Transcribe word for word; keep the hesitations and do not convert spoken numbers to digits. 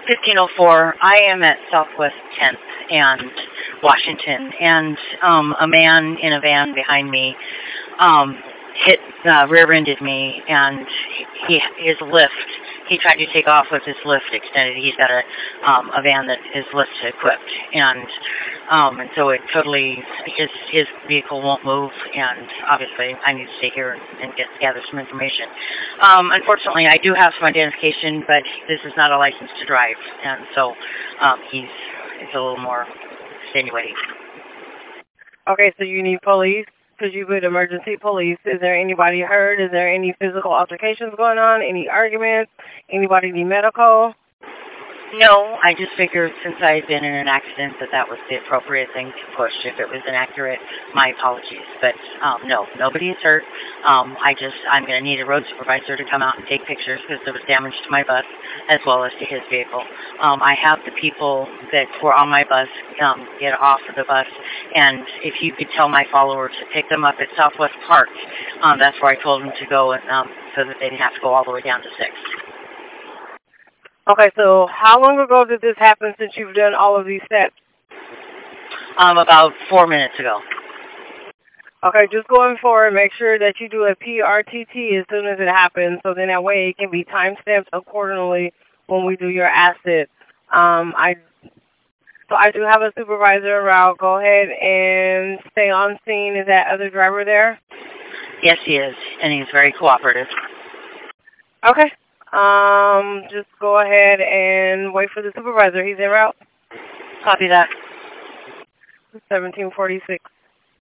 fifteen oh four. I am at Southwest tenth and Washington, and um, a man in a van behind me um, hit, uh, rear-ended me, and he, his lift, he tried to take off with his lift extended. He's got a um, a van that is lift equipped, and um, and so it totally, his his vehicle won't move, and obviously I need to stay here and get gather some information. Um, unfortunately, I do have some identification, but this is not a license to drive, and so um, he's it's a little more extenuating. Okay, so you need police. Because you put emergency police. Is there anybody hurt? Is there any physical altercations going on? Any arguments? Anybody need medical? No, I just figured since I've been in an accident that that was the appropriate thing to push. If it was inaccurate, my apologies. But um, no, nobody is hurt. Um, I just, I'm going to need a road supervisor to come out and take pictures because there was damage to my bus as well as to his vehicle. Um, I have the people that were on my bus um, get off of the bus, and if you could tell my followers to pick them up at Southwest Park, um, that's where I told them to go, and, um, so that they didn't have to go all the way down to sixth. Okay, so how long ago did this happen since you've done all of these steps? Um, about four minutes ago. Okay, just going forward, make sure that you do a P R T T as soon as it happens, so then that way it can be time-stamped accordingly when we do your asset. Um, I, so I do have a supervisor around. Go ahead and stay on scene. Is that other driver there? Yes, he is, and he's very cooperative. Okay. Um, just go ahead and wait for the supervisor. He's en route. Copy that. seventeen forty-six.